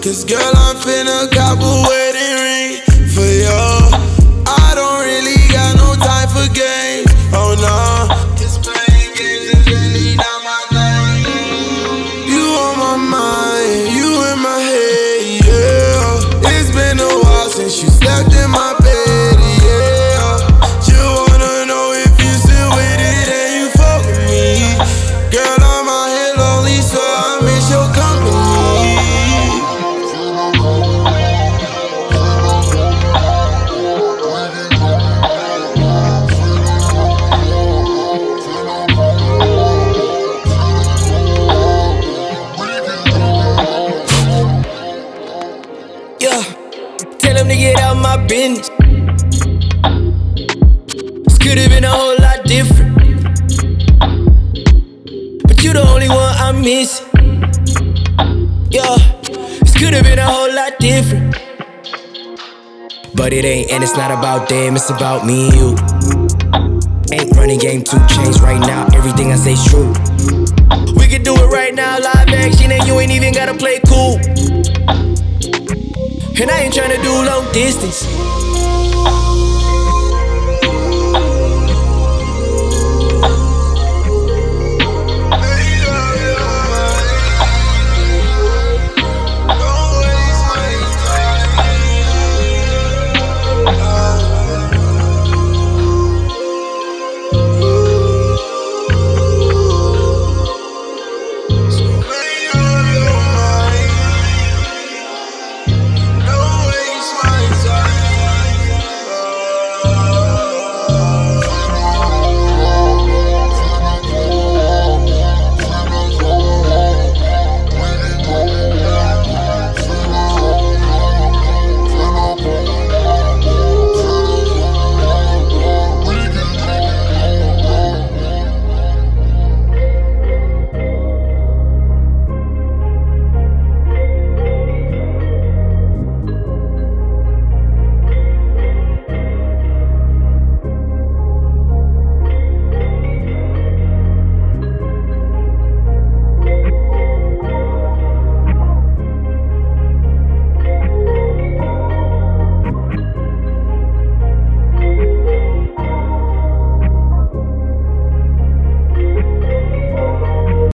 Cause girl, I'm finna cop a wedding ring for you. I don't really got no time for games, oh no. Cause playing games is really not my thing. You on my mind, you in my head, yeah. It's been a while since you slept in my bed, yeah. You wanna know if you still with it and you fuck with me. Girl, I'm out here lonely, so I miss your company. Yeah, tell him to get out my business. This could've been a whole lot different, but you the only one I'm missing. Yeah, this could've been a whole lot different, but it ain't, and it's not about them, it's about me and you. Ain't running game 2 Chainz right now, everything I say's true. We could do it right now, live action, and you ain't even gotta play cool. And I ain't tryna do long distance.